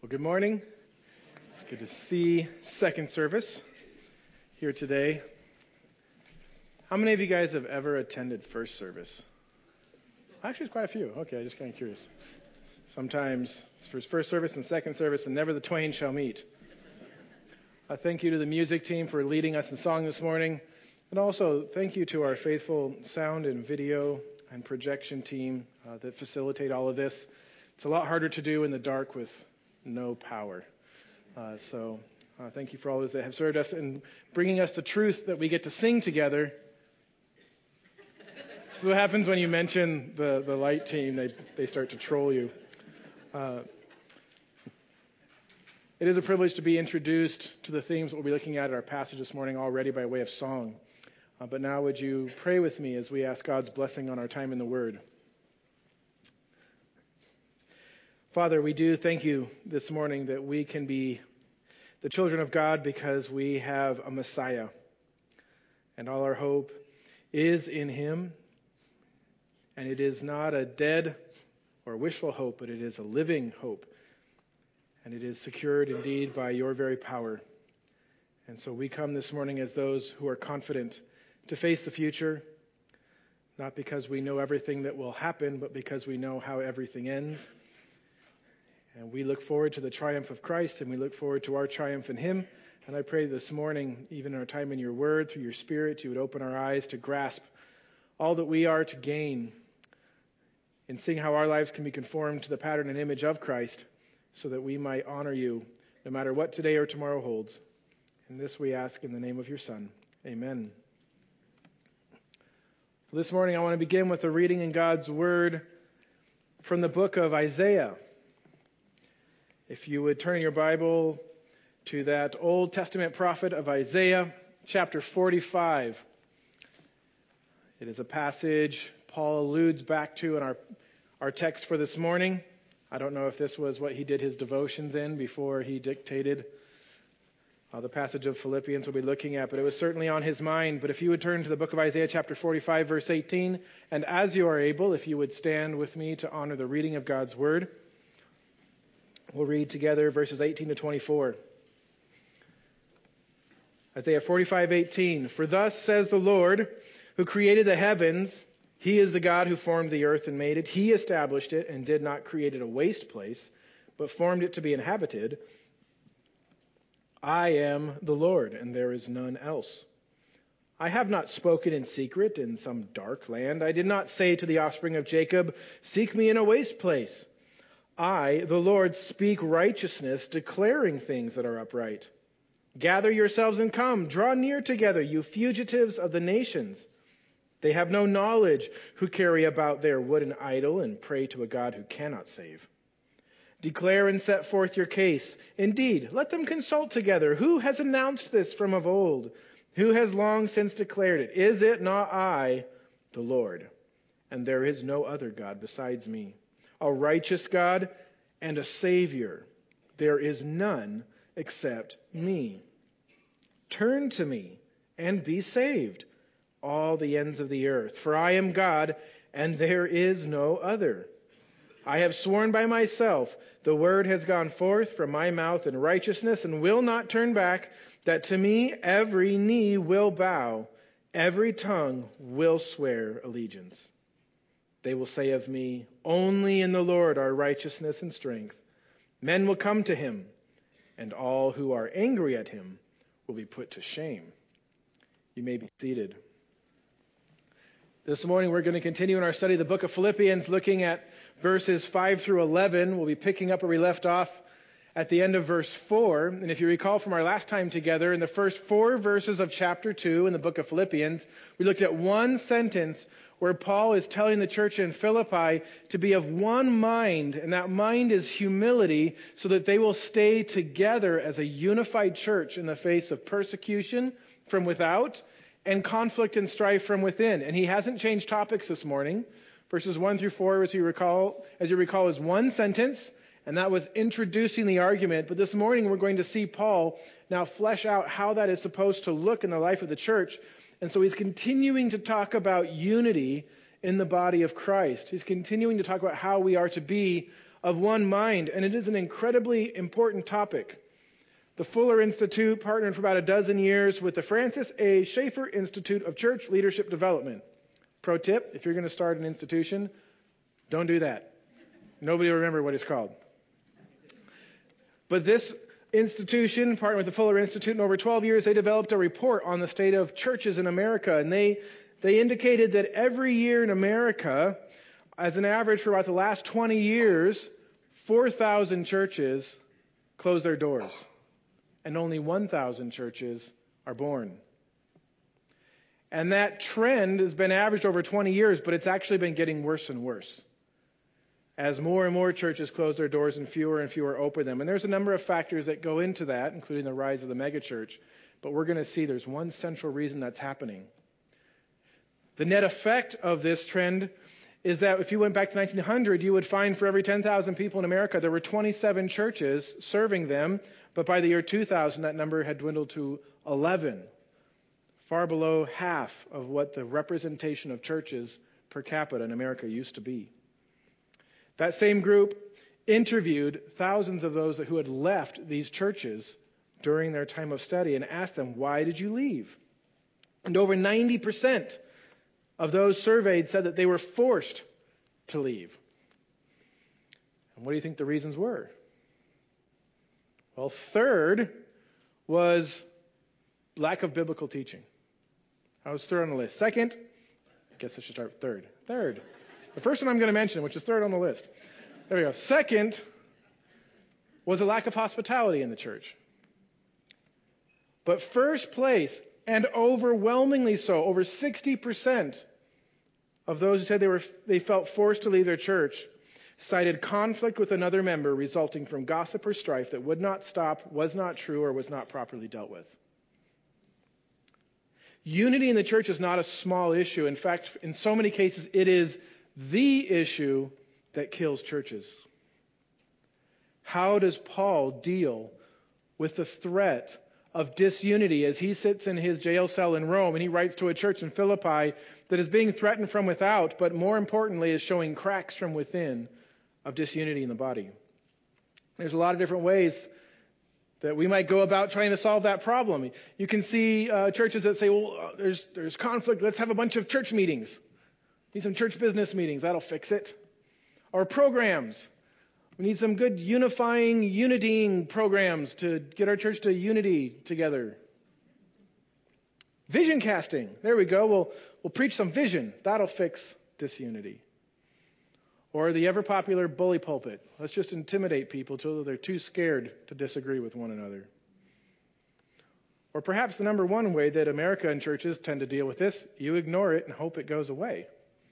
Well, good morning. It's good to see second service here today. How many of you guys have ever attended first service? Actually, it's quite a few. Okay, I'm just kind of curious. Sometimes it's first service and second service, and never the twain shall meet. I thank you to the music team for leading us in song this morning, and also thank you to our faithful sound and video and projection team that facilitate all of this. It's a lot harder to do in the dark with no power. So thank you for all those that have served us in bringing us the truth that we get to sing together. This is what happens when you mention the light team. They start to troll you. It is a privilege to be introduced to the themes that we'll be looking at in our passage this morning already by way of song. But now would you pray with me as we ask God's blessing on our time in the Word. Father, we do thank you this morning that we can be the children of God because we have a Messiah. And all our hope is in him. And it is not a dead or wishful hope, but it is a living hope. And it is secured indeed by your very power. And so we come this morning as those who are confident to face the future, not because we know everything that will happen, but because we know how everything ends. And we look forward to the triumph of Christ, and we look forward to our triumph in him. And I pray this morning, even in our time in your word, through your Spirit, you would open our eyes to grasp all that we are to gain in seeing how our lives can be conformed to the pattern and image of Christ, so that we might honor you no matter what today or tomorrow holds. And this we ask in the name of your Son. Amen. This morning I want to begin with a reading in God's word from the book of Isaiah. If you would turn your Bible to that Old Testament prophet of Isaiah, chapter 45. It is a passage Paul alludes back to in our text for this morning. I don't know if this was what he did his devotions in before he dictated the passage of Philippians we'll be looking at, but it was certainly on his mind. But if you would turn to the book of Isaiah, chapter 45, verse 18, and as you are able, if you would stand with me to honor the reading of God's word. We'll read together verses 18 to 24. Isaiah 45:18. For thus says the Lord, who created the heavens, he is the God who formed the earth and made it. He established it and did not create it a waste place, but formed it to be inhabited. I am the Lord, and there is none else. I have not spoken in secret in some dark land. I did not say to the offspring of Jacob, seek me in a waste place. I, the Lord, speak righteousness, declaring things that are upright. Gather yourselves and come, draw near together, you fugitives of the nations. They have no knowledge who carry about their wooden idol and pray to a God who cannot save. Declare and set forth your case. Indeed, let them consult together. Who has announced this from of old? Who has long since declared it? Is it not I, the Lord? And there is no other God besides me. A righteous God and a Savior. There is none except me. Turn to me and be saved, all the ends of the earth. For I am God, and there is no other. I have sworn by myself, the word has gone forth from my mouth in righteousness and will not turn back, that to me every knee will bow, every tongue will swear allegiance. They will say of me, only in the Lord are righteousness and strength. Men will come to him, and all who are angry at him will be put to shame. You may be seated. This morning we're going to continue in our study of the book of Philippians, looking at verses 5 through 11. We'll be picking up where we left off at the end of verse 4. And if you recall from our last time together, in the first 4 verses of chapter 2 in the book of Philippians, we looked at one sentence where Paul is telling the church in Philippi to be of one mind, and that mind is humility, so that they will stay together as a unified church in the face of persecution from without and conflict and strife from within. And he hasn't changed topics this morning. Verses 1 through 4, as you recall, is one sentence, and that was introducing the argument. But this morning we're going to see Paul now flesh out how that is supposed to look in the life of the church. And so he's continuing to talk about unity in the body of Christ. He's continuing to talk about how we are to be of one mind, and it is an incredibly important topic. The Fuller Institute partnered for about a dozen years with the Francis A. Schaeffer Institute of Church Leadership Development. Pro tip, if you're going to start an institution, don't do that. Nobody will remember what it's called. But this institution, partnered with the Fuller Institute, in over 12 years, they developed a report on the state of churches in America. And they indicated that every year in America, as an average for about the last 20 years, 4,000 churches close their doors. And only 1,000 churches are born. And that trend has been averaged over 20 years, but it's actually been getting worse and worse, as more and more churches close their doors and fewer open them. And there's a number of factors that go into that, including the rise of the megachurch. But we're going to see there's one central reason that's happening. The net effect of this trend is that if you went back to 1900, you would find for every 10,000 people in America, there were 27 churches serving them. But by the year 2000, that number had dwindled to 11, far below half of what the representation of churches per capita in America used to be. That same group interviewed thousands of those who had left these churches during their time of study and asked them, why did you leave? And over 90% of those surveyed said that they were forced to leave. And what do you think the reasons were? Well, third was lack of biblical teaching. That was third on the list. Second, I guess I should start with third. Third. The first one I'm going to mention, which is third on the list. There we go. Second was a lack of hospitality in the church. But first place, and overwhelmingly so, over 60% of those who said they felt forced to leave their church cited conflict with another member resulting from gossip or strife that would not stop, was not true, or was not properly dealt with. Unity in the church is not a small issue. In fact, in so many cases, it is the issue that kills churches. How does Paul deal with the threat of disunity as he sits in his jail cell in Rome and he writes to a church in Philippi that is being threatened from without, but more importantly is showing cracks from within of disunity in the body? There's a lot of different ways that we might go about trying to solve that problem. You can see churches that say, well, there's conflict. Let's have a bunch of church meetings. Need some church business meetings. That'll fix it. Or programs. We need some good unitying programs to get our church to unity together. Vision casting. There we go. We'll preach some vision. That'll fix disunity. Or the ever-popular bully pulpit. Let's just intimidate people till they're too scared to disagree with one another. Or perhaps the number one way that America and churches tend to deal with this, you ignore it and hope it goes away.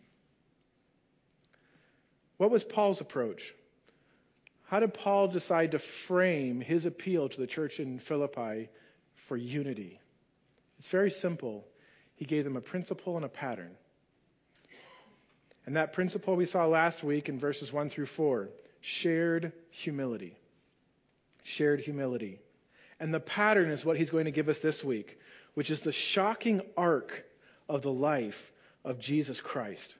What was Paul's approach? How did Paul decide to frame his appeal to the church in Philippi for unity? It's very simple. He gave them a principle and a pattern. And that principle we saw last week in verses 1 through 4, shared humility. Shared humility. And the pattern is what he's going to give us this week, which is the shocking arc of the life of Jesus Christ.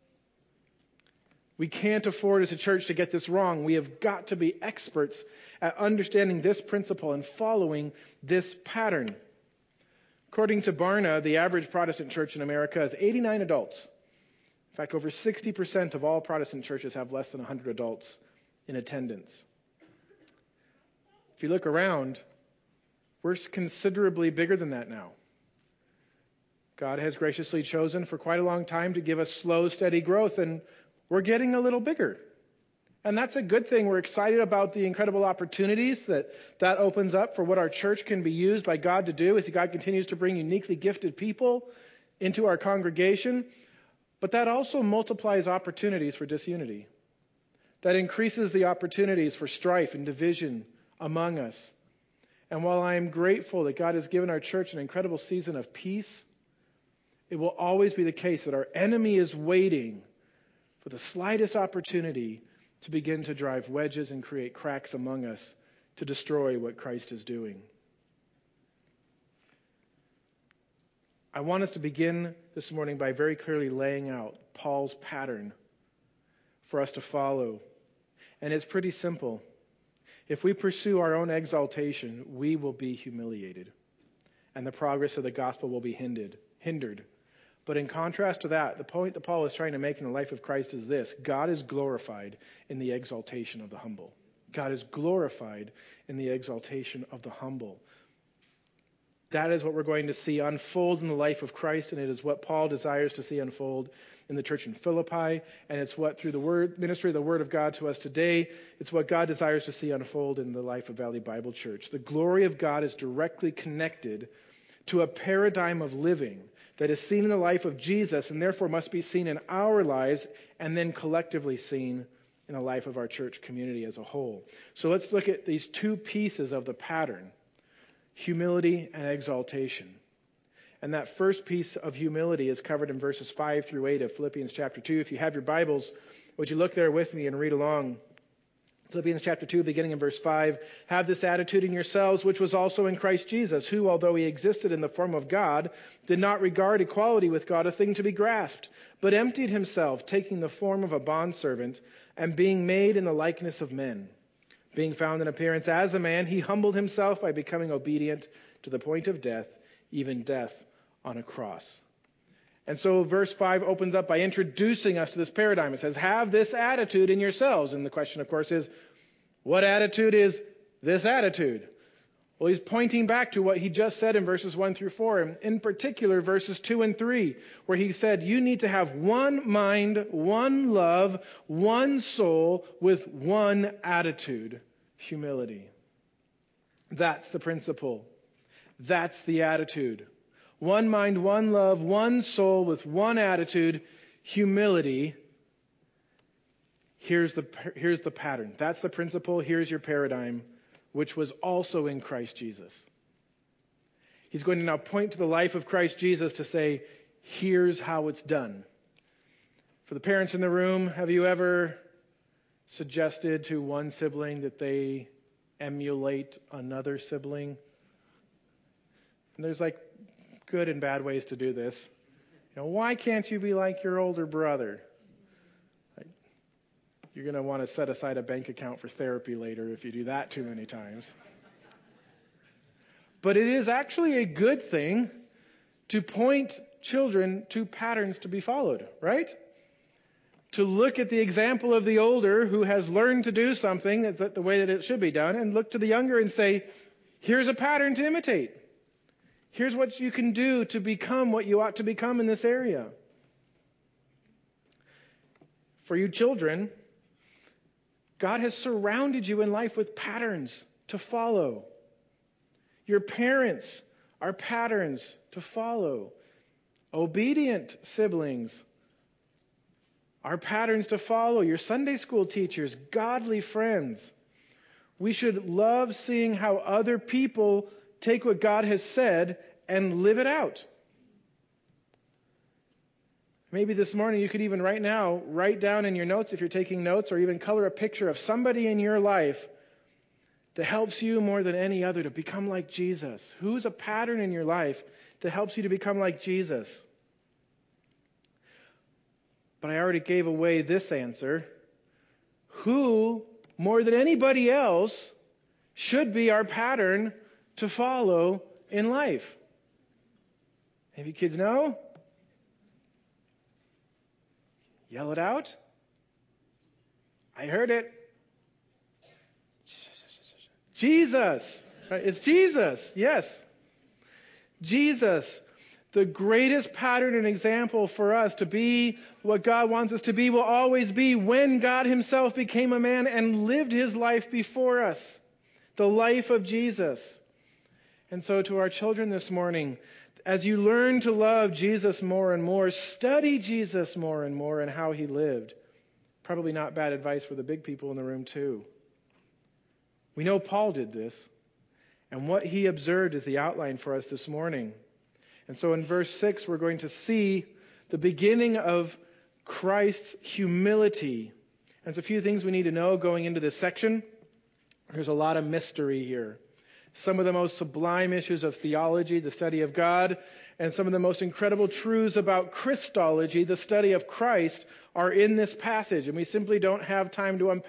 We can't afford as a church to get this wrong. We have got to be experts at understanding this principle and following this pattern. According to Barna, the average Protestant church in America has 89 adults. In fact, over 60% of all Protestant churches have less than 100 adults in attendance. If you look around, we're considerably bigger than that now. God has graciously chosen for quite a long time to give us slow, steady growth, and we're getting a little bigger. And that's a good thing. We're excited about the incredible opportunities that opens up for what our church can be used by God to do as God continues to bring uniquely gifted people into our congregation. But that also multiplies opportunities for disunity. That increases the opportunities for strife and division among us. And while I am grateful that God has given our church an incredible season of peace, it will always be the case that our enemy is waiting for the slightest opportunity to begin to drive wedges and create cracks among us to destroy what Christ is doing. I want us to begin this morning by very clearly laying out Paul's pattern for us to follow And it's pretty simple. If we pursue our own exaltation, we will be humiliated, and the progress of the gospel will be hindered. But in contrast to that, the point that Paul is trying to make in the life of Christ is this: God is glorified in the exaltation of the humble. God is glorified in the exaltation of the humble. That is what we're going to see unfold in the life of Christ, and it is what Paul desires to see unfold in the church in Philippi, and it's what, through the ministry of the Word of God to us today, it's what God desires to see unfold in the life of Valley Bible Church. The glory of God is directly connected to a paradigm of living that is seen in the life of Jesus, and therefore must be seen in our lives, and then collectively seen in the life of our church community as a whole. So let's look at these two pieces of the pattern: humility and exaltation. And that first piece of humility is covered in verses 5 through 8 of Philippians chapter 2. If you have your Bibles, would you look there with me and read along? Philippians chapter 2, beginning in verse 5. Have this attitude in yourselves, which was also in Christ Jesus, who, although he existed in the form of God, did not regard equality with God a thing to be grasped, but emptied himself, taking the form of a bondservant, and being made in the likeness of men. Being found in appearance as a man, he humbled himself by becoming obedient to the point of death, even death on a cross. And so verse 5 opens up by introducing us to this paradigm. It says, have this attitude in yourselves. And the question, of course, is, what attitude is this attitude? Well, he's pointing back to what he just said in verses 1 through 4, and in particular verses 2 and 3, where he said, you need to have one mind, one love, one soul, with one attitude: humility. That's the principle. That's the attitude. One mind, one love, one soul, with one attitude: humility. Here's the pattern. That's the principle. Here's your paradigm, which was also in Christ Jesus. He's going to now point to the life of Christ Jesus to say, here's how it's done. For the parents in the room, have you ever suggested to one sibling that they emulate another sibling? And there's like good and bad ways to do this. Why can't you be like your older brother? You're going to want to set aside a bank account for therapy later if you do that too many times. But it is actually a good thing to point children to patterns to be followed, right? To look at the example of the older who has learned to do something that's the way that it should be done, and look to the younger and say, here's a pattern to imitate. Here's what you can do to become what you ought to become in this area. For you children, God has surrounded you in life with patterns to follow. Your parents are patterns to follow. Obedient siblings are patterns to follow. Your Sunday school teachers, godly friends. We should love seeing how other people take what God has said and live it out. Maybe this morning you could even right now write down in your notes, if you're taking notes, or even color a picture of somebody in your life that helps you more than any other to become like Jesus. Who's a pattern in your life that helps you to become like Jesus? But I already gave away this answer. Who, more than anybody else, should be our pattern to follow in life? Have you kids know? Yell it out. I heard it. Jesus. It's Jesus. Yes. Jesus. The greatest pattern and example for us to be what God wants us to be will always be when God himself became a man and lived his life before us. The life of Jesus. And so to our children this morning, as you learn to love Jesus more and more, study Jesus more and more and how he lived. Probably not bad advice for the big people in the room too. We know Paul did this, and what he observed is the outline for us this morning. And so in verse 6, we're going to see the beginning of Christ's humility. And there's a few things we need to know going into this section. There's a lot of mystery here. Some of the most sublime issues of theology, the study of God, and some of the most incredible truths about Christology, the study of Christ, are in this passage. And we simply don't have time to unpack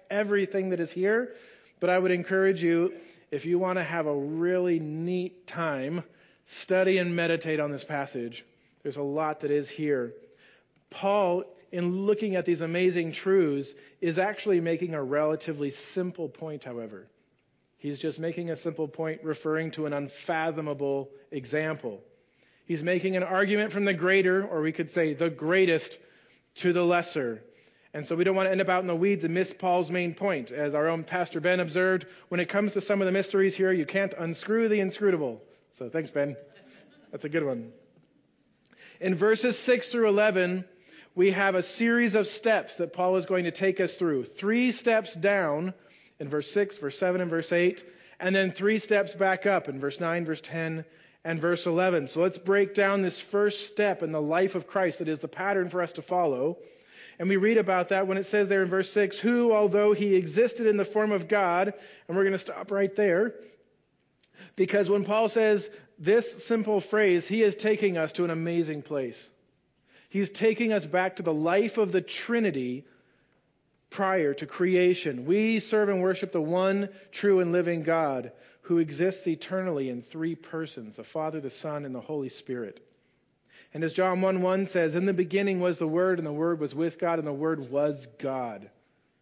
everything that is here. But I would encourage you, if you want to have a really neat time, study and meditate on this passage. There's a lot that is here. Paul, in looking at these amazing truths, is actually making a relatively simple point, however. He's just making a simple point referring to an unfathomable example. He's making an argument from the greater, or we could say the greatest, to the lesser. And so we don't want to end up out in the weeds and miss Paul's main point. As our own Pastor Ben observed, when it comes to some of the mysteries here, you can't unscrew the inscrutable. So thanks, Ben. That's a good one. In verses 6 through 11, we have a series of steps that Paul is going to take us through. 3 steps down in verse 6, verse 7, and verse 8, and then 3 steps back up in verse 9, verse 10, and verse 11. So let's break down this first step in the life of Christ that is the pattern for us to follow. And we read about that when it says there in verse 6, who, although he existed in the form of God, and we're going to stop right there, because when Paul says this simple phrase, he is taking us to an amazing place. He's taking us back to the life of the Trinity prior to creation. We serve and worship the one true and living God who exists eternally in 3 persons, the Father, the Son, and the Holy Spirit. And as John 1:1 says, in the beginning was the Word, and the Word was with God, and the Word was God.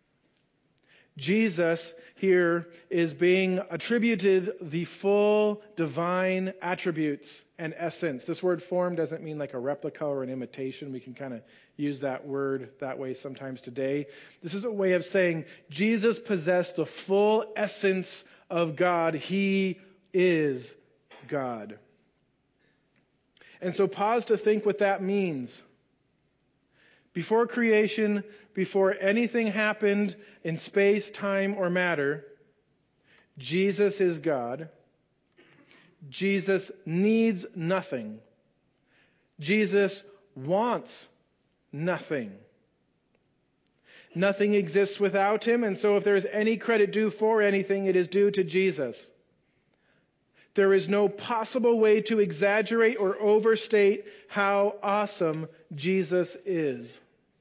Jesus here is being attributed the full divine attributes and essence. This word form doesn't mean like a replica or an imitation. We can kind of use that word that way sometimes today. This is a way of saying Jesus possessed the full essence of God. He is God. And so pause to think what that means. Before creation, before anything happened in space, time, or matter, Jesus is God. Jesus needs nothing. Jesus wants nothing. Nothing exists without him, and so if there is any credit due for anything, it is due to Jesus. There is no possible way to exaggerate or overstate how awesome Jesus is.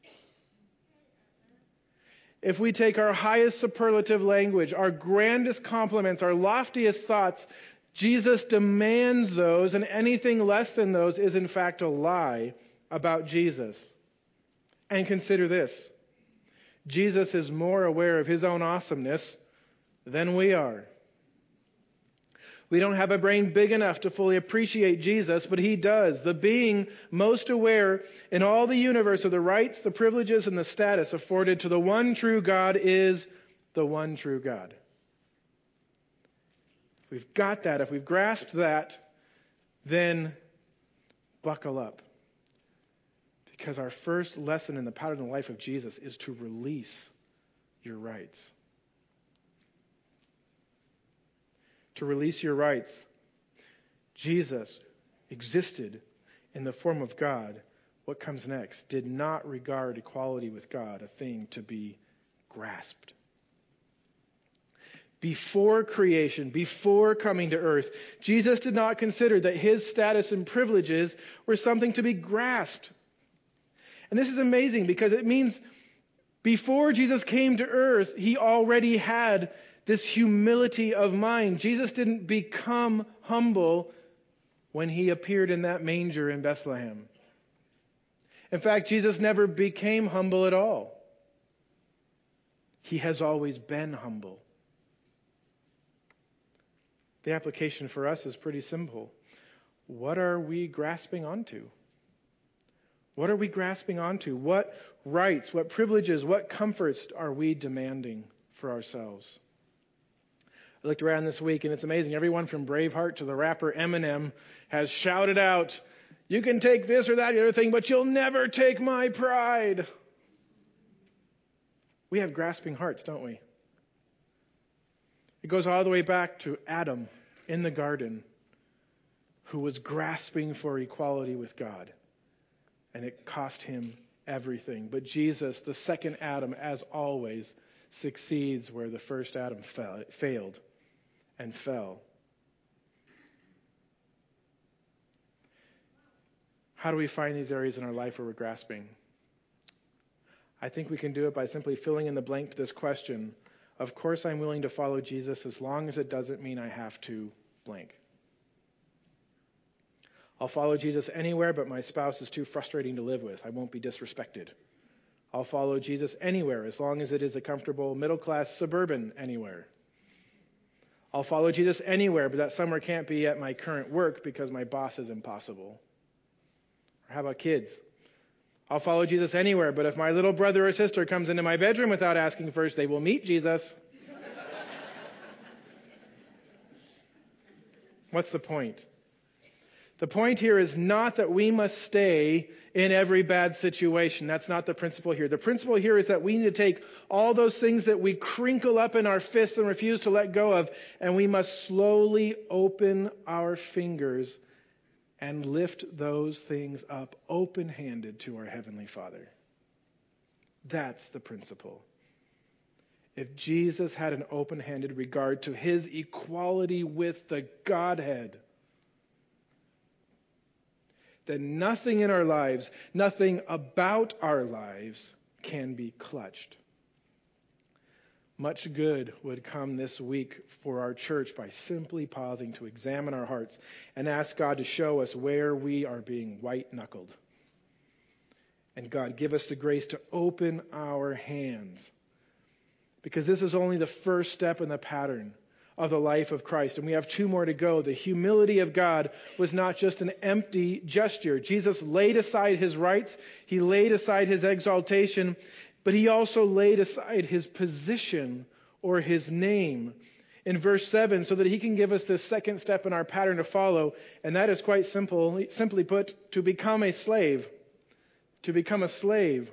If we take our highest superlative language, our grandest compliments, our loftiest thoughts, Jesus demands those, and anything less than those is in fact a lie about Jesus. And consider this. Jesus is more aware of his own awesomeness than we are. We don't have a brain big enough to fully appreciate Jesus, but he does. The being most aware in all the universe of the rights, the privileges, and the status afforded to the one true God is the one true God. If we've got that, if we've grasped that, then buckle up. Because our first lesson in the pattern of life of Jesus is to release your rights. To release your rights. Jesus existed in the form of God. What comes next? Did not regard equality with God a thing to be grasped. Before creation, before coming to earth, Jesus did not consider that his status and privileges were something to be grasped. And this is amazing because it means before Jesus came to earth, he already had this humility of mind. Jesus didn't become humble when he appeared in that manger in Bethlehem. In fact, Jesus never became humble at all. He has always been humble. The application for us is pretty simple. What are we grasping onto? What are we grasping onto? What rights, what privileges, what comforts are we demanding for ourselves? I looked around this week, and it's amazing. Everyone from Braveheart to the rapper Eminem has shouted out, "You can take this or that or the other thing, but you'll never take my pride." We have grasping hearts, don't we? It goes all the way back to Adam in the garden, who was grasping for equality with God, and it cost him everything. But Jesus, the second Adam, as always, succeeds where the first Adam failed and fell. How do we find these areas in our life where we're grasping? I think we can do it by simply filling in the blank to this question. Of course I'm willing to follow Jesus as long as it doesn't mean I have to blank. I'll follow Jesus anywhere, but my spouse is too frustrating to live with. I won't be disrespected. I'll follow Jesus anywhere as long as it is a comfortable middle-class suburban anywhere. I'll follow Jesus anywhere, but that somewhere can't be at my current work because my boss is impossible. Or how about kids? I'll follow Jesus anywhere, but if my little brother or sister comes into my bedroom without asking first, they will meet Jesus. What's the point? The point here is not that we must stay in every bad situation. That's not the principle here. The principle here is that we need to take all those things that we crinkle up in our fists and refuse to let go of, and we must slowly open our fingers and lift those things up open-handed to our Heavenly Father. That's the principle. If Jesus had an open-handed regard to his equality with the Godhead, then nothing in our lives, nothing about our lives can be clutched. Much good would come this week for our church by simply pausing to examine our hearts and ask God to show us where we are being white-knuckled. And God, give us the grace to open our hands, because this is only the first step in the pattern of the life of Christ. And we have 2 more to go. The humility of God was not just an empty gesture. Jesus laid aside his rights. He laid aside his exaltation, but he also laid aside his position or his name in verse 7 so that he can give us this second step in our pattern to follow. And that is quite simple. Simply put, to become a slave. To become a slave.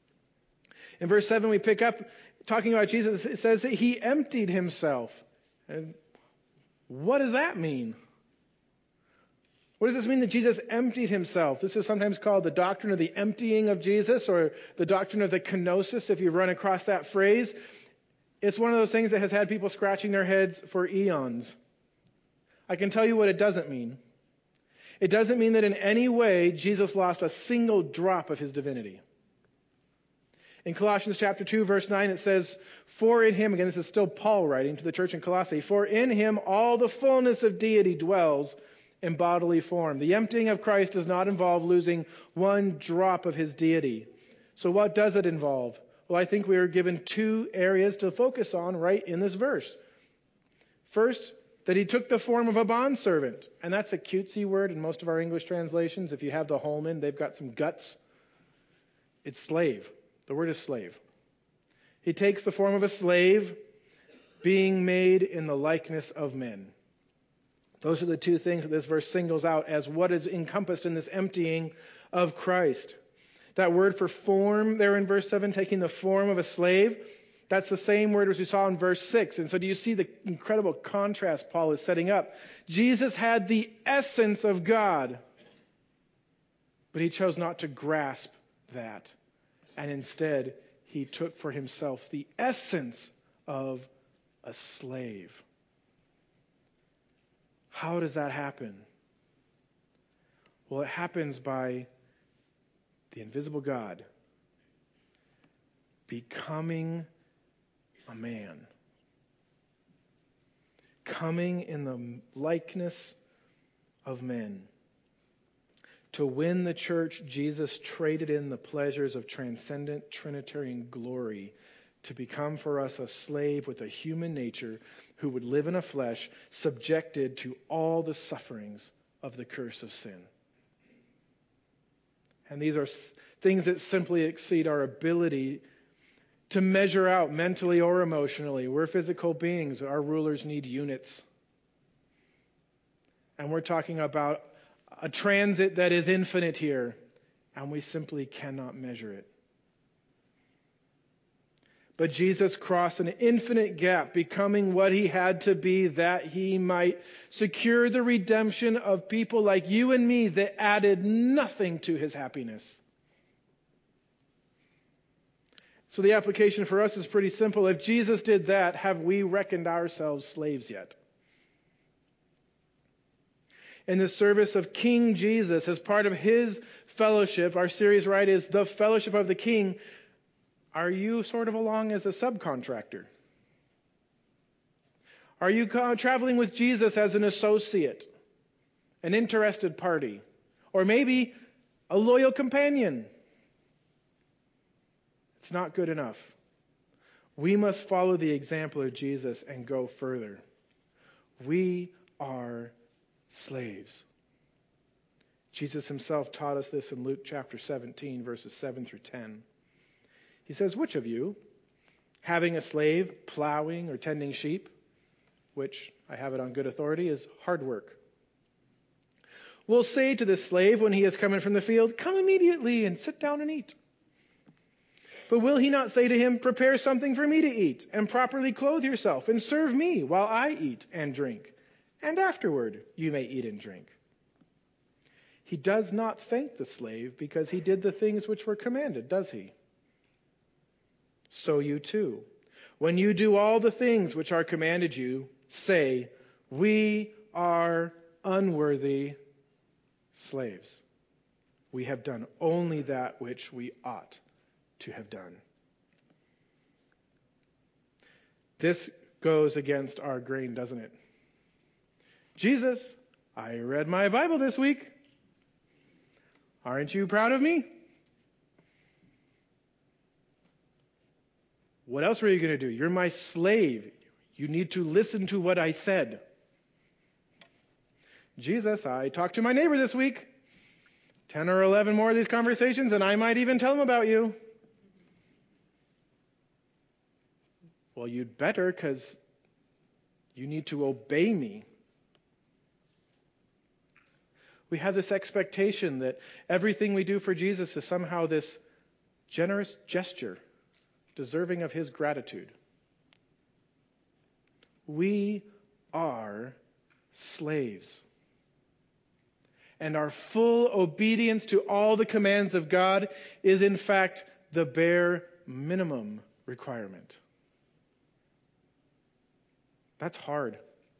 In verse 7 we pick up talking about Jesus. It says that he emptied himself. And what does that mean? What does this mean that Jesus emptied himself? This is sometimes called the doctrine of the emptying of Jesus, or the doctrine of the kenosis, if you run across that phrase. It's one of those things that has had people scratching their heads for eons. I can tell you what it doesn't mean. It doesn't mean that in any way Jesus lost a single drop of his divinity. In Colossians chapter 2, verse 9, it says, "For in him," again, this is still Paul writing to the church in Colossae, "For in him all the fullness of deity dwells in bodily form." The emptying of Christ does not involve losing one drop of his deity. So what does it involve? Well, I think we are given 2 areas to focus on right in this verse. First, that he took the form of a bondservant. And that's a cutesy word in most of our English translations. If you have the Holman, they've got some guts. It's slave. The word is slave. He takes the form of a slave, being made in the likeness of men. Those are the 2 things that this verse singles out as what is encompassed in this emptying of Christ. That word for form there in verse 7, taking the form of a slave, that's the same word as we saw in verse 6. And so do you see the incredible contrast Paul is setting up? Jesus had the essence of God, but he chose not to grasp that. And instead, he took for himself the essence of a slave. How does that happen? Well, it happens by the invisible God becoming a man. Coming in the likeness of men. To win the church, Jesus traded in the pleasures of transcendent Trinitarian glory to become for us a slave with a human nature who would live in a flesh subjected to all the sufferings of the curse of sin. And these are things that simply exceed our ability to measure out mentally or emotionally. We're physical beings. Our rulers need units. And we're talking about a transit that is infinite here, and we simply cannot measure it. But Jesus crossed an infinite gap, becoming what he had to be that he might secure the redemption of people like you and me that added nothing to his happiness. So the application for us is pretty simple. If Jesus did that, have we reckoned ourselves slaves yet? In the service of King Jesus, as part of his fellowship, our series, right, is The Fellowship of the King. Are you sort of along as a subcontractor? Are you traveling with Jesus as an associate, an interested party, or maybe a loyal companion? It's not good enough. We must follow the example of Jesus and go further. We are slaves. Jesus himself taught us this in Luke chapter 17, verses 7 through 10. He says, "Which of you, having a slave plowing or tending sheep," which I have it on good authority is hard work, "will say to the slave when he is coming from the field, 'Come immediately and sit down and eat'? But will he not say to him, 'Prepare something for me to eat, and properly clothe yourself, and serve me while I eat and drink, and afterward you may eat and drink'? He does not thank the slave because he did the things which were commanded, does he? So you too, when you do all the things which are commanded you, say, 'We are unworthy slaves. We have done only that which we ought to have done.'" This goes against our grain, doesn't it? "Jesus, I read my Bible this week. Aren't you proud of me? What else were you going to do? You're my slave. You need to listen to what I said." "Jesus, I talked to my neighbor this week. 10 or 11 more of these conversations, and I might even tell him about you." "Well, you'd better, because you need to obey me." We have this expectation that everything we do for Jesus is somehow this generous gesture, deserving of his gratitude. We are slaves. And our full obedience to all the commands of God is in fact the bare minimum requirement. That's hard.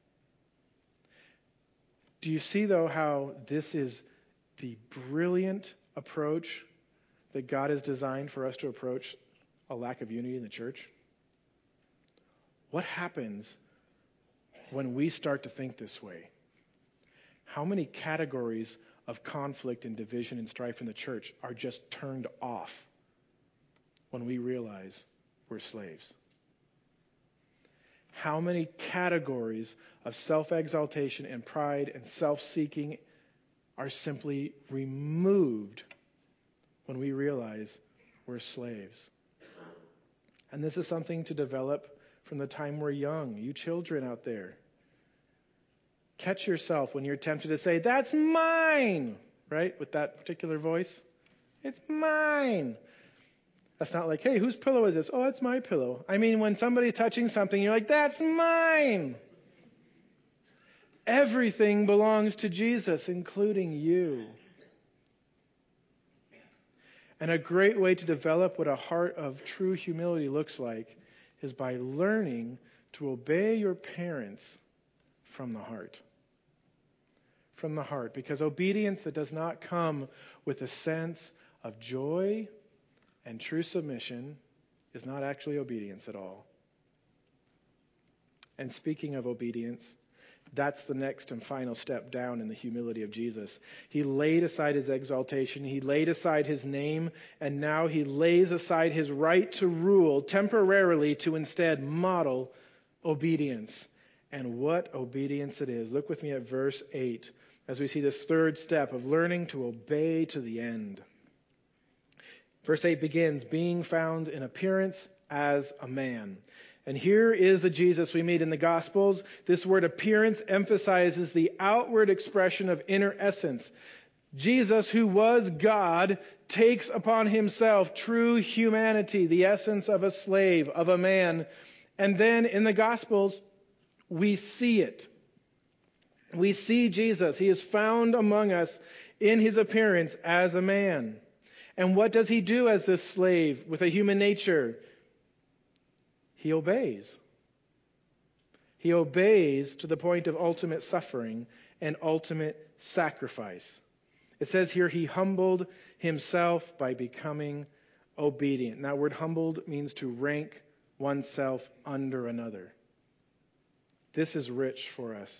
Do you see, though, how this is the brilliant approach that God has designed for us to approach a lack of unity in the church? What happens when we start to think this way? How many categories of conflict and division and strife in the church are just turned off when we realize we're slaves? How many categories of self-exaltation and pride and self-seeking are simply removed when we realize we're slaves? And this is something to develop from the time we're young. You children out there, catch yourself when you're tempted to say, "That's mine," right? With that particular voice. "It's mine." That's not like, "Hey, whose pillow is this?" "Oh, it's my pillow." I mean, when somebody's touching something, you're like, "That's mine." Everything belongs to Jesus, including you. And a great way to develop what a heart of true humility looks like is by learning to obey your parents from the heart. From the heart. Because obedience that does not come with a sense of joy and true submission is not actually obedience at all. And speaking of obedience, that's the next and final step down in the humility of Jesus. He laid aside his exaltation, he laid aside his name, and now he lays aside his right to rule temporarily to instead model obedience. And what obedience it is. Look with me at verse 8 as we see this third step of learning to obey to the end. Verse 8 begins, "Being found in appearance as a man." And here is the Jesus we meet in the Gospels. This word appearance emphasizes the outward expression of inner essence. Jesus, who was God, takes upon himself true humanity, the essence of a slave, of a man. And then in the Gospels, we see it. We see Jesus. He is found among us in his appearance as a man. And what does he do as this slave with a human nature? He obeys. He obeys to the point of ultimate suffering and ultimate sacrifice. It says here he humbled himself by becoming obedient. And that word humbled means to rank oneself under another. This is rich for us.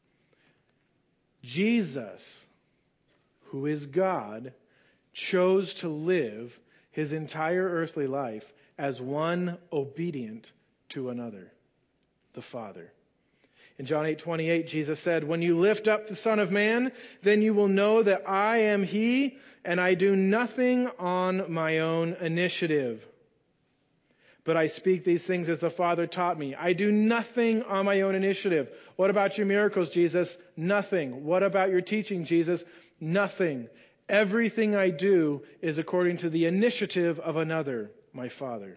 Jesus, who is God, chose to live his entire earthly life as one obedient to another, the Father. In John 8:28, Jesus said, "When you lift up the Son of Man, then you will know that I am he, and I do nothing on my own initiative. But I speak these things as the Father taught me. I do nothing on my own initiative." What about your miracles, Jesus? Nothing. What about your teaching, Jesus? Nothing. Everything I do is according to the initiative of another, my Father.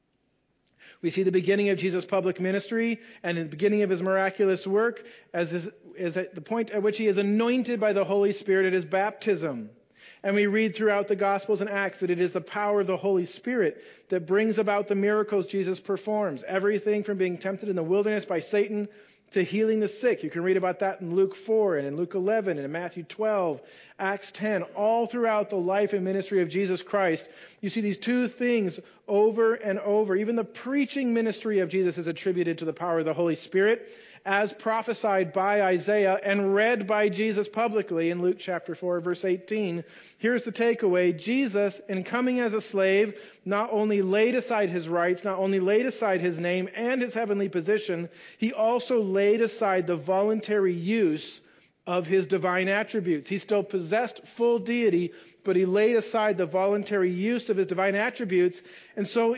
We see the beginning of Jesus' public ministry and the beginning of his miraculous work as at the point at which he is anointed by the Holy Spirit at his baptism. And we read throughout the Gospels and Acts that it is the power of the Holy Spirit that brings about the miracles Jesus performs. Everything from being tempted in the wilderness by Satan to healing the sick. You can read about that in Luke 4 and in Luke 11 and in Matthew 12, Acts 10. All throughout the life and ministry of Jesus Christ, you see these two things over and over. Even the preaching ministry of Jesus is attributed to the power of the Holy Spirit, as prophesied by Isaiah and read by Jesus publicly in Luke chapter 4, verse 18. Here's the takeaway. Jesus, in coming as a slave, not only laid aside his rights, not only laid aside his name and his heavenly position, he also laid aside the voluntary use of his divine attributes. He still possessed full deity, but he laid aside the voluntary use of his divine attributes. And so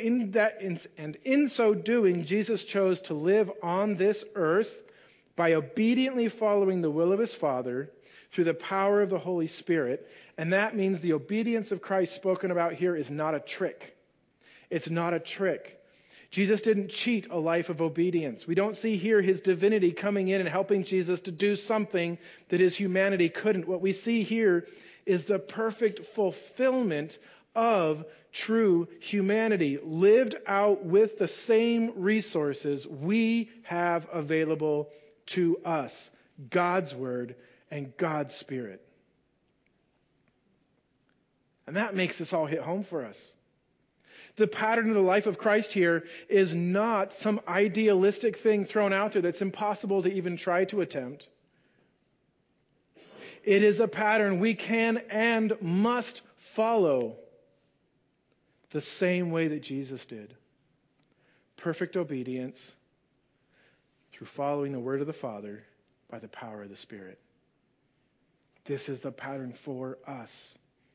in so doing, Jesus chose to live on this earth by obediently following the will of his Father through the power of the Holy Spirit. And that means the obedience of Christ spoken about here is not a trick. It's not a trick. Jesus didn't cheat a life of obedience. We don't see here his divinity coming in and helping Jesus to do something that his humanity couldn't. What we see here is the perfect fulfillment of true humanity, lived out with the same resources we have available to us, God's Word and God's Spirit. And that makes this all hit home for us. The pattern of the life of Christ here is not some idealistic thing thrown out there that's impossible to even try to attempt. It is a pattern we can and must follow the same way that Jesus did. Perfect obedience through following the word of the Father by the power of the Spirit. This is the pattern for us.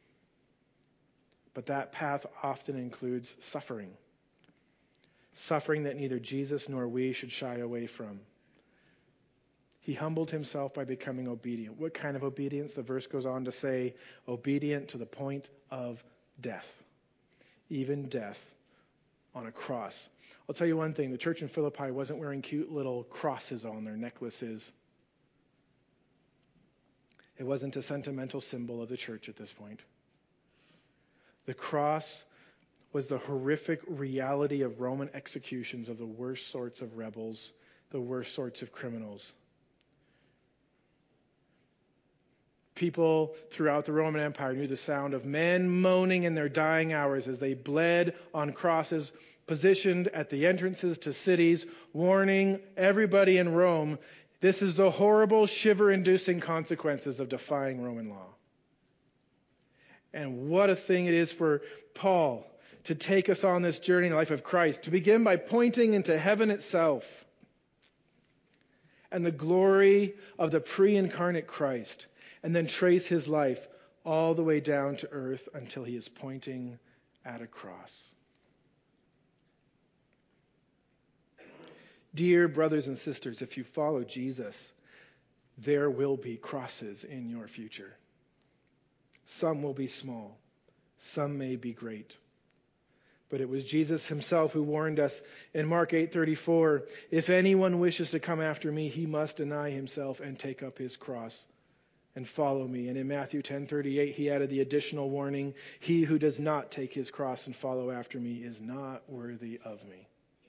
But that path often includes suffering. Suffering that neither Jesus nor we should shy away from. He humbled himself by becoming obedient. What kind of obedience? The verse goes on to say, obedient to the point of death. Even death on a cross. I'll tell you one thing. The church in Philippi wasn't wearing cute little crosses on their necklaces. It wasn't a sentimental symbol of the church at this point. The cross was the horrific reality of Roman executions of the worst sorts of rebels, the worst sorts of criminals. People throughout the Roman Empire knew the sound of men moaning in their dying hours as they bled on crosses positioned at the entrances to cities, warning everybody in Rome, this is the horrible, shiver-inducing consequences of defying Roman law. And what a thing it is for Paul to take us on this journey in the life of Christ, to begin by pointing into heaven itself and the glory of the pre-incarnate Christ, and then trace his life all the way down to earth until he is pointing at a cross. Dear brothers and sisters, if you follow Jesus, there will be crosses in your future. Some will be small. Some may be great. But it was Jesus himself who warned us in Mark 8:34, if anyone wishes to come after me, he must deny himself and take up his cross and follow me. And in Matthew 10:38, he added the additional warning, he who does not take his cross and follow after me is not worthy of me.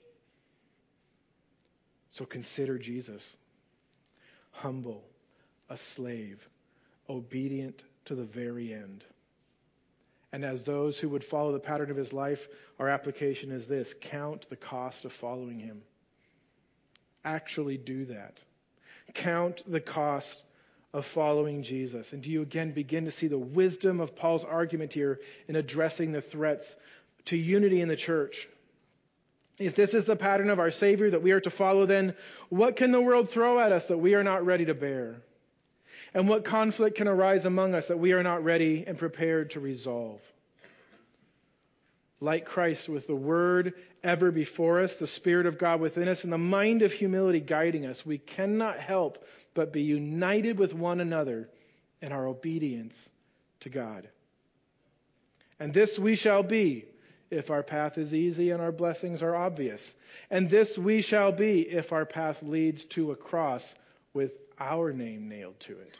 So consider Jesus, humble, a slave, obedient to the very end. And as those who would follow the pattern of his life, our application is this: count the cost of following him. Actually do that. Count the cost of following Jesus. And do you again begin to see the wisdom of Paul's argument here in addressing the threats to unity in the church? If this is the pattern of our Savior that we are to follow, then what can the world throw at us that we are not ready to bear? And what conflict can arise among us that we are not ready and prepared to resolve? Like Christ, with the Word ever before us, the Spirit of God within us, and the mind of humility guiding us, we cannot help but be united with one another in our obedience to God. And this we shall be if our path is easy and our blessings are obvious. And this we shall be if our path leads to a cross with our name nailed to it.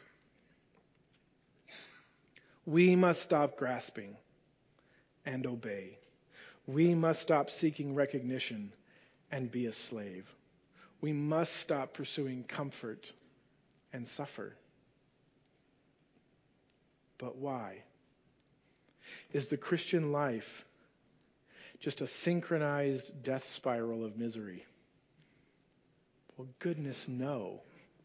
We must stop grasping and obey. We must stop seeking recognition and be a slave. We must stop pursuing comfort and suffer. But why? Is the Christian life just a synchronized death spiral of misery? Well, goodness, no.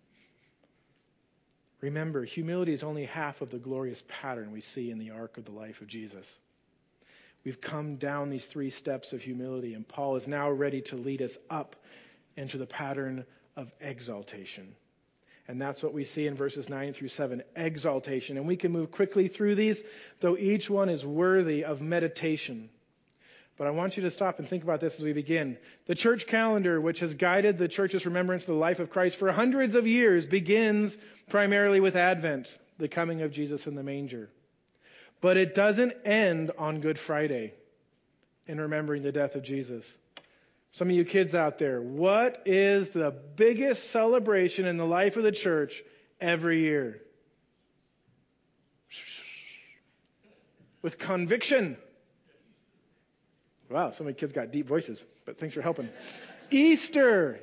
Remember, humility is only half of the glorious pattern we see in the arc of the life of Jesus. We've come down these 3 steps of humility, and Paul is now ready to lead us up into the pattern of exaltation. And that's what we see in verses 9 through 7, exaltation. And we can move quickly through these, though each one is worthy of meditation. But I want you to stop and think about this as we begin. The church calendar, which has guided the church's remembrance of the life of Christ for hundreds of years, begins primarily with Advent, the coming of Jesus in the manger. But it doesn't end on Good Friday in remembering the death of Jesus. Some of you kids out there, what is the biggest celebration in the life of the church every year? With conviction. Wow, some of you kids got deep voices, but thanks for helping. Easter.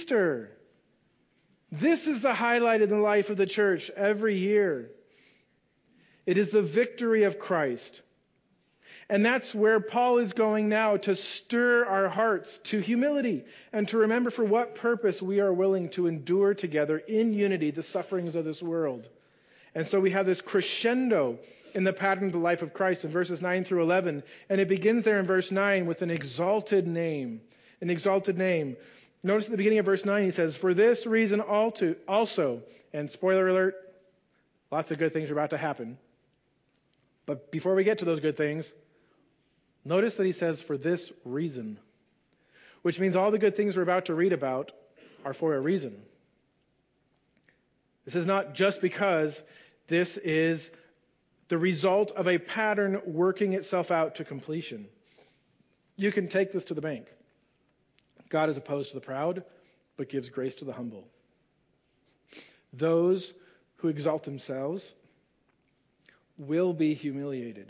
This is the highlight in the life of the church every year. It is the victory of Christ. And that's where Paul is going now, to stir our hearts to humility and to remember for what purpose we are willing to endure together in unity the sufferings of this world. And so we have this crescendo in the pattern of the life of Christ in verses 9 through 11. And it begins there in verse 9 with an exalted name. An exalted name. Notice at the beginning of verse 9 he says, "For this reason also," and spoiler alert, lots of good things are about to happen. But before we get to those good things, notice that he says, "for this reason," which means all the good things we're about to read about are for a reason. This is not just because this is the result of a pattern working itself out to completion. You can take this to the bank. God is opposed to the proud, but gives grace to the humble. Those who exalt themselves will be humiliated.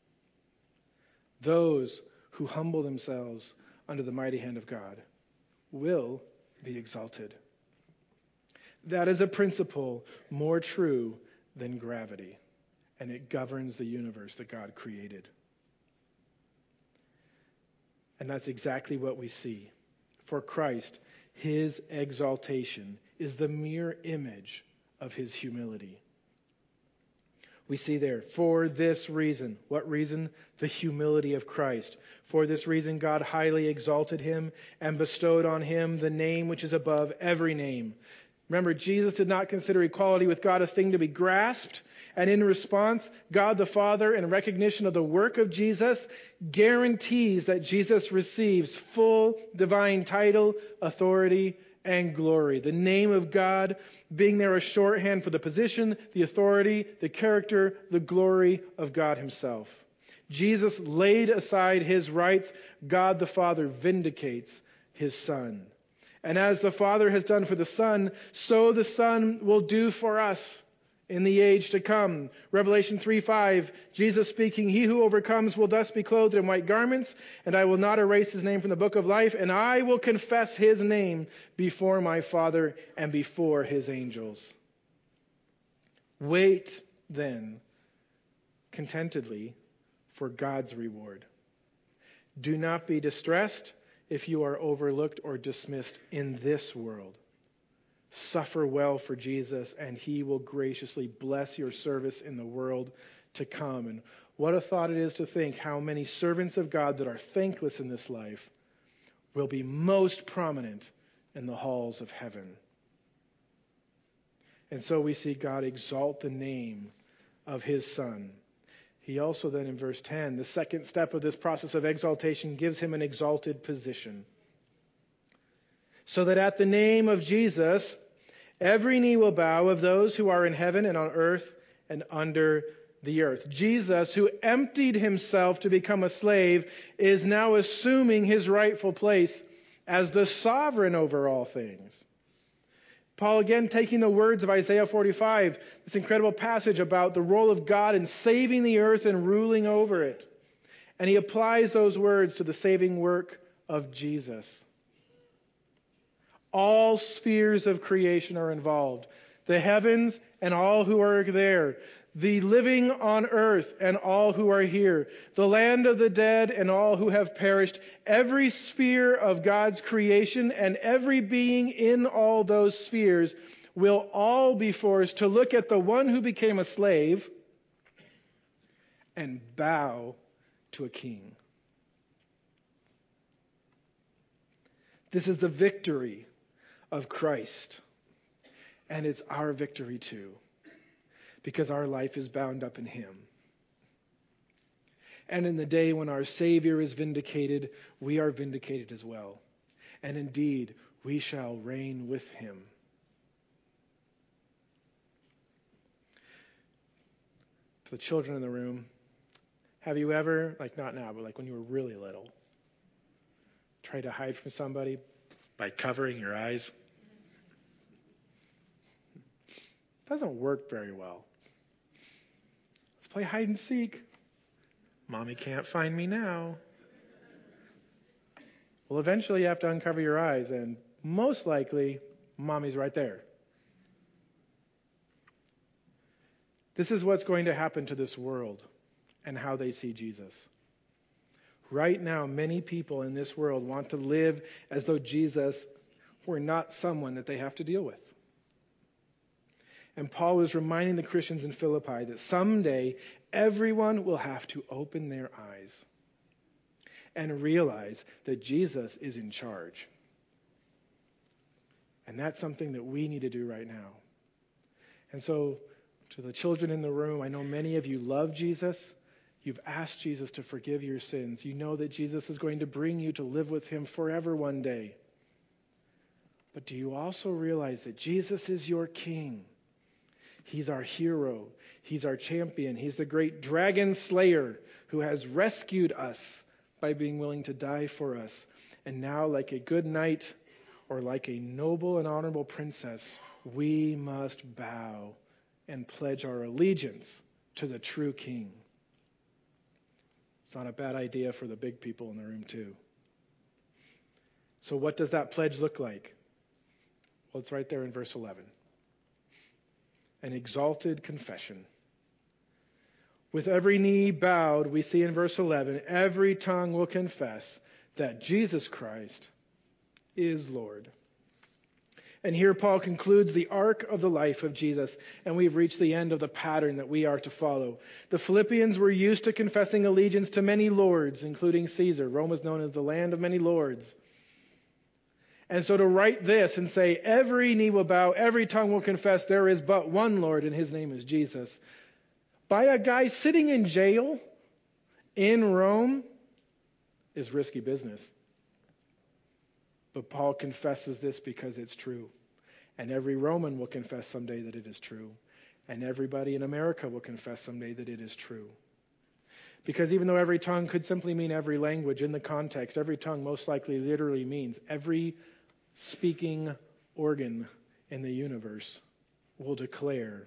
Those who humble themselves under the mighty hand of God will be exalted. That is a principle more true than gravity, and it governs the universe that God created. And that's exactly what we see. For Christ, his exaltation is the mere image of his humility. We see there, for this reason. What reason? The humility of Christ. For this reason, God highly exalted him and bestowed on him the name which is above every name. Remember, Jesus did not consider equality with God a thing to be grasped. And in response, God the Father, in recognition of the work of Jesus, guarantees that Jesus receives full divine title, authority, and glory. The name of God being there a shorthand for the position, the authority, the character, the glory of God himself. Jesus laid aside his rights. God the Father vindicates his Son. And as the Father has done for the Son, so the Son will do for us in the age to come. Revelation 3:5, Jesus speaking, "He who overcomes will thus be clothed in white garments, and I will not erase his name from the book of life, and I will confess his name before my Father and before his angels." Wait then contentedly for God's reward. Do not be distressed if you are overlooked or dismissed in this world. Suffer well for Jesus, and he will graciously bless your service in the world to come. And what a thought it is to think how many servants of God that are thankless in this life will be most prominent in the halls of heaven. And so we see God exalt the name of his Son. He also then in verse 10, the second step of this process of exaltation, gives him an exalted position. So that at the name of Jesus, every knee will bow of those who are in heaven and on earth and under the earth. Jesus, who emptied himself to become a slave, is now assuming his rightful place as the sovereign over all things. Paul again taking the words of Isaiah 45, this incredible passage about the role of God in saving the earth and ruling over it. And he applies those words to the saving work of Jesus. All spheres of creation are involved. The heavens and all who are there. The living on earth and all who are here. The land of the dead and all who have perished. Every sphere of God's creation and every being in all those spheres will all be forced to look at the one who became a slave and bow to a king. This is the victory of Christ. And it's our victory too, because our life is bound up in him. And in the day when our Savior is vindicated, we are vindicated as well. And indeed, we shall reign with him. To the children in the room, have you ever, not now, but when you were really little, tried to hide from somebody by covering your eyes? Doesn't work very well. Let's play hide and seek. Mommy can't find me now. Well, eventually you have to uncover your eyes, and most likely, Mommy's right there. This is what's going to happen to this world and how they see Jesus. Right now, many people in this world want to live as though Jesus were not someone that they have to deal with. And Paul is reminding the Christians in Philippi that someday everyone will have to open their eyes and realize that Jesus is in charge. And that's something that we need to do right now. And so, to the children in the room, I know many of you love Jesus. You've asked Jesus to forgive your sins. You know that Jesus is going to bring you to live with him forever one day. But do you also realize that Jesus is your King? He's our hero. He's our champion. He's the great dragon slayer who has rescued us by being willing to die for us. And now, like a good knight or like a noble and honorable princess, we must bow and pledge our allegiance to the true King. It's not a bad idea for the big people in the room, too. So what does that pledge look like? Well, it's right there in verse 11. An exalted confession. With every knee bowed, we see in verse 11, every tongue will confess that Jesus Christ is Lord. And here Paul concludes the arc of the life of Jesus, and we've reached the end of the pattern that we are to follow. The Philippians were used to confessing allegiance to many lords, including Caesar. Rome was known as the land of many lords. And so to write this and say, every knee will bow, every tongue will confess there is but one Lord, and his name is Jesus, by a guy sitting in jail in Rome is risky business. But Paul confesses this because it's true. And every Roman will confess someday that it is true. And everybody in America will confess someday that it is true. Because even though every tongue could simply mean every language, in the context, every tongue most likely literally means every speaking organ in the universe will declare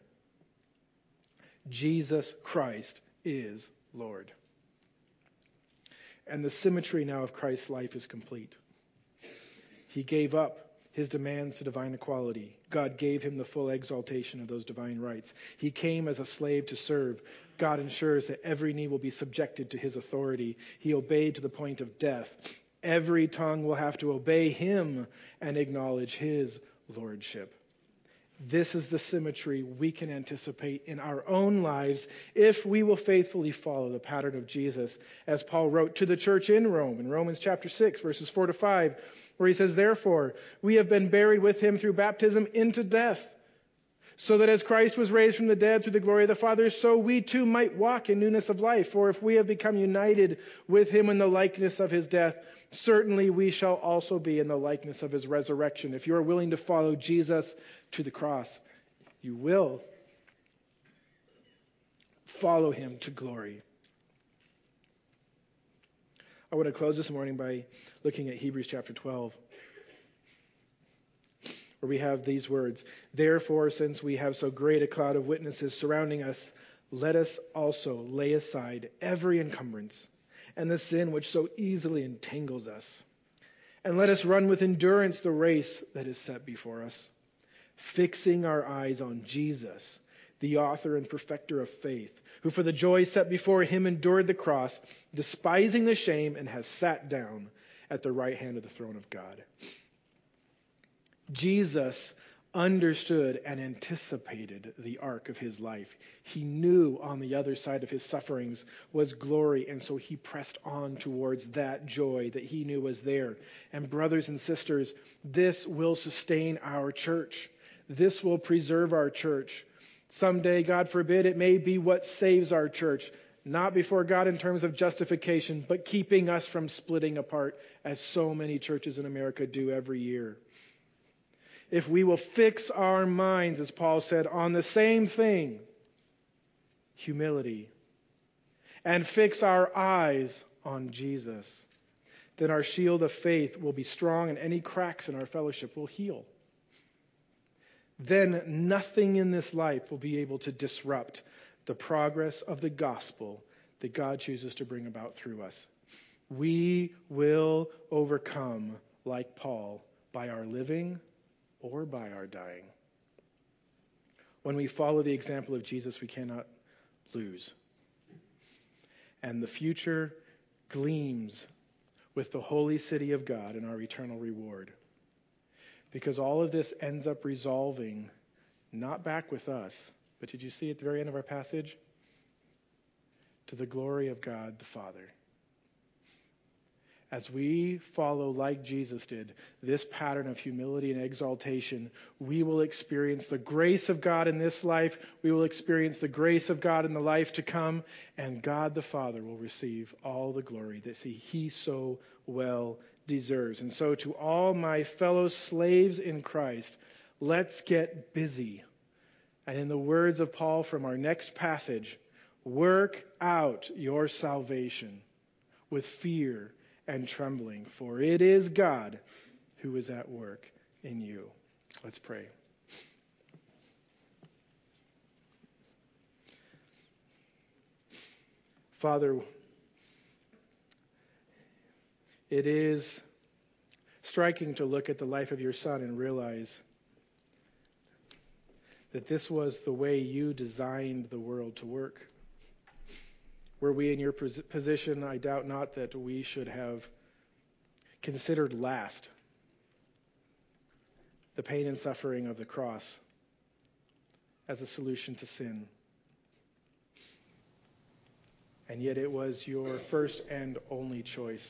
Jesus Christ is Lord. And the symmetry now of Christ's life is complete. He gave up his demands to divine equality. God gave him the full exaltation of those divine rights. He came as a slave to serve, God ensures that every knee will be subjected to his authority. He obeyed to the point of death. Every tongue will have to obey him and acknowledge his lordship. This is the symmetry we can anticipate in our own lives if we will faithfully follow the pattern of Jesus, as Paul wrote to the church in Rome, in Romans chapter 6, verses 4 to 5, where he says, "Therefore, we have been buried with him through baptism into death, so that as Christ was raised from the dead through the glory of the Father, so we too might walk in newness of life. For if we have become united with him in the likeness of his death, certainly we shall also be in the likeness of his resurrection." If you are willing to follow Jesus to the cross, you will follow him to glory. I want to close this morning by looking at Hebrews chapter 12, where we have these words: "Therefore, since we have so great a cloud of witnesses surrounding us, let us also lay aside every encumbrance and the sin which so easily entangles us. And let us run with endurance the race that is set before us, fixing our eyes on Jesus, the author and perfecter of faith, who for the joy set before him endured the cross, despising the shame, and has sat down at the right hand of the throne of God." Jesus understood and anticipated the arc of his life. He knew on the other side of his sufferings was glory, and so he pressed on towards that joy that he knew was there. And brothers and sisters, this will sustain our church. This will preserve our church. Someday, God forbid, it may be what saves our church, not before God in terms of justification, but keeping us from splitting apart, as so many churches in America do every year. If we will fix our minds, as Paul said, on the same thing, humility, and fix our eyes on Jesus, then our shield of faith will be strong and any cracks in our fellowship will heal. Then nothing in this life will be able to disrupt the progress of the gospel that God chooses to bring about through us. We will overcome, like Paul, by our living or by our dying. When we follow the example of Jesus, we cannot lose. And the future gleams with the holy city of God and our eternal reward. Because all of this ends up resolving not back with us, but did you see at the very end of our passage? To the glory of God the Father. As we follow, like Jesus did, this pattern of humility and exaltation, we will experience the grace of God in this life, we will experience the grace of God in the life to come, and God the Father will receive all the glory that he so well deserves. And so to all my fellow slaves in Christ, let's get busy. And in the words of Paul from our next passage, work out your salvation with fear and trembling, for it is God who is at work in you. Let's pray. Father, it is striking to look at the life of your Son and realize that this was the way you designed the world to work. Were we in your position, I doubt not that we should have considered last the pain and suffering of the cross as a solution to sin. And yet it was your first and only choice.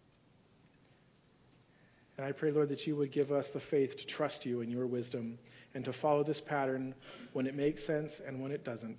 And I pray, Lord, that you would give us the faith to trust you in your wisdom and to follow this pattern when it makes sense and when it doesn't.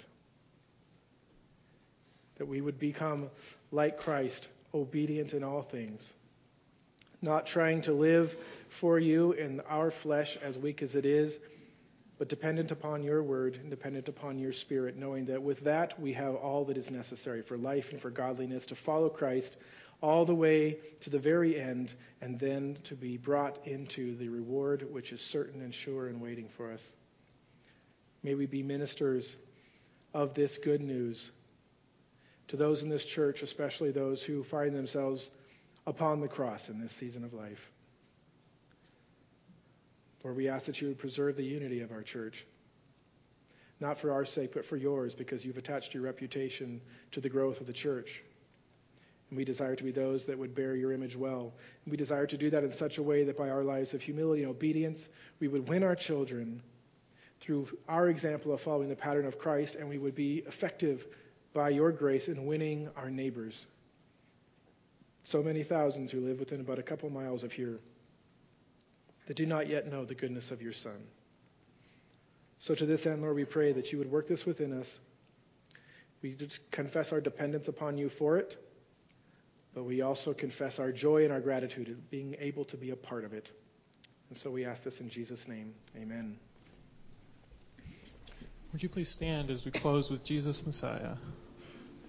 That we would become like Christ, obedient in all things, not trying to live for you in our flesh, as weak as it is, but dependent upon your word and dependent upon your Spirit, knowing that with that we have all that is necessary for life and for godliness, to follow Christ all the way to the very end, and then to be brought into the reward which is certain and sure and waiting for us. May we be ministers of this good news to those in this church, especially those who find themselves upon the cross in this season of life. Lord, we ask that you would preserve the unity of our church. not for our sake, but for yours, because you've attached your reputation to the growth of the church. And we desire to be those that would bear your image well. And we desire to do that in such a way that by our lives of humility and obedience, we would win our children through our example of following the pattern of Christ, and we would be effective by your grace in winning our neighbors. So many thousands who live within about a couple miles of here that do not yet know the goodness of your Son. So to this end, Lord, we pray that you would work this within us. We just confess our dependence upon you for it, but we also confess our joy and our gratitude at being able to be a part of it. And so we ask this in Jesus' name. Amen. Would you please stand as we close with Jesus Messiah?